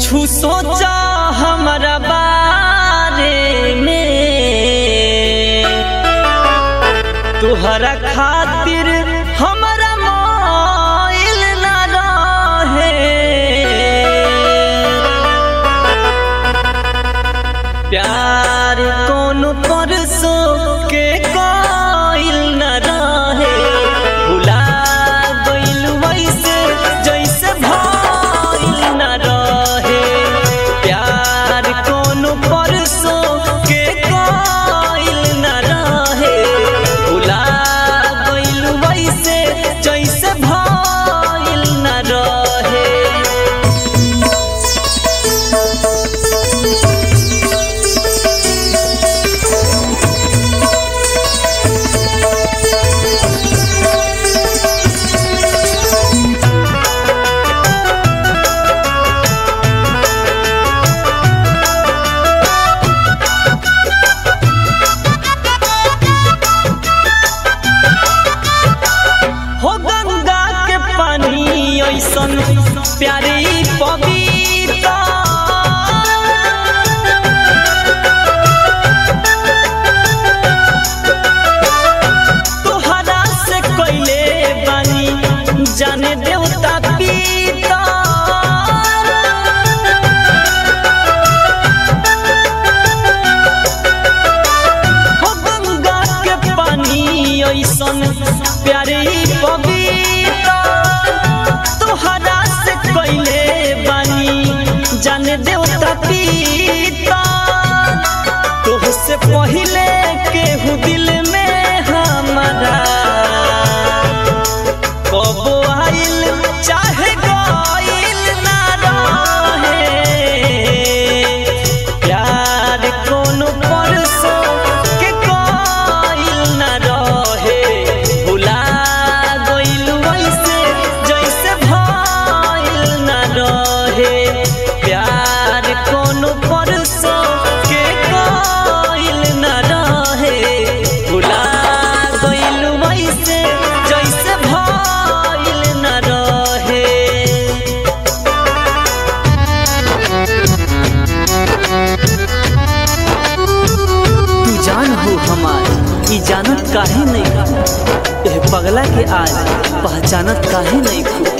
कुछु सोचा हमारा बारे में, तुहरा खातिर हमारा मोइल ना रहे। प्यार कोनो परसों के कोइल ना रहे, भुला गइल वैसे जैसे भइल ना रहे। प्यार कोनो परसों के कोइल ना रहे, भुला गइल वैसे जैसे भइल ना रहे। हो गंगा के पानी ऐसन प्यारे पवित्र, तोहरा से कइले बानी जाने देवता पिता। हो गंगा के पानी ऐसन प्यारे पवित्र, तोहरा से कइले बानी जाने देवता पिता। तोह से पहिले केहू दिल में हमारा कबो आइल चाहे गइल ना रहे। प्यार कोनो परसों के कोइल ना रहे, भुला गइल वैसे जैसे भइल ना रहे। प्यार कोनो परसों के कोइल ना रहे, भुला गइल वैसे जैसे भइल ना रहे। तू जान हो हमार ई जानत काहे नहीं, एह पगला के आज पहचानत काहे नहीं।